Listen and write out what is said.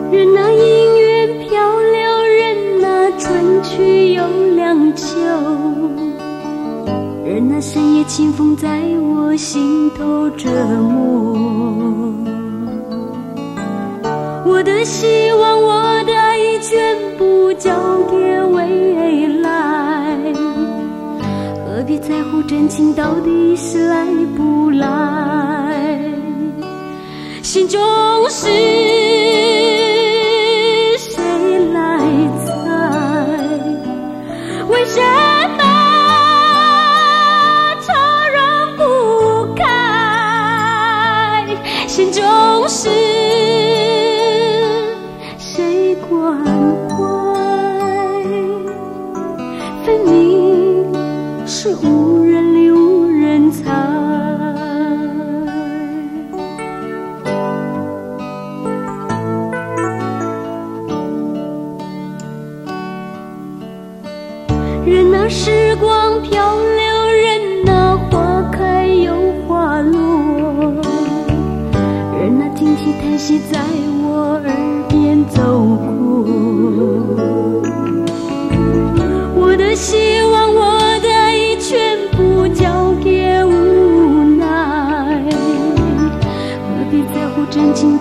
任那姻缘漂流，任那春去又凉秋，任那深夜清风在我心头折磨。我的希望，我的爱全部交给未来，何必在乎真情到底是来不来？心中事谁来猜？为什么愁容不开？心中事谁关怀？分明是无人理无人睬。任那时光漂流，任那花开又花落，任那听起叹息在我耳边走过。我的希望，我的爱全部交给无奈，何必在乎真情